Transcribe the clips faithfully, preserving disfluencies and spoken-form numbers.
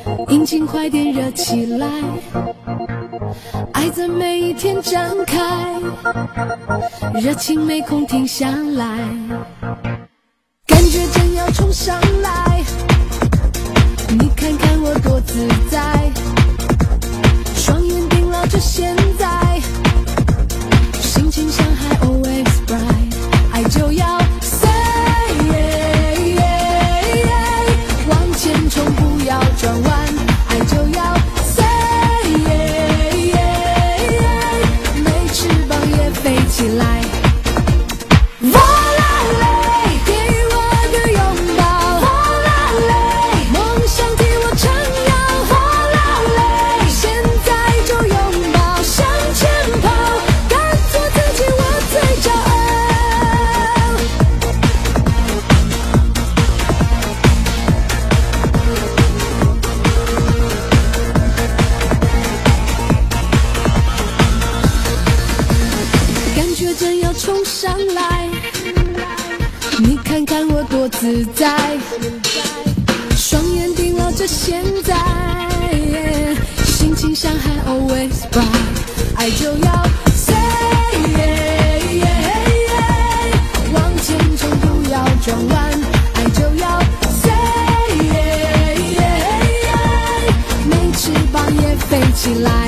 引擎快点热起来，爱在每一天展开，热情没空停下来，感觉正要冲上来，你看看我多自在，双眼盯牢着现在，心情像海 always bright， 爱就要 say yeah, yeah, yeah， 往前冲不要转弯，爱就要 say yeah, yeah, yeah， 没翅膀也飞起来。正要冲上来，你看看我多自在，双眼盯牢着现在，心情像海 always bright， 爱就要 say yeah, yeah, yeah， 往前冲不要转弯，爱就要 say yeah, yeah, yeah， 没翅膀也飞起来。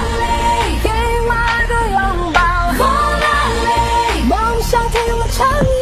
唱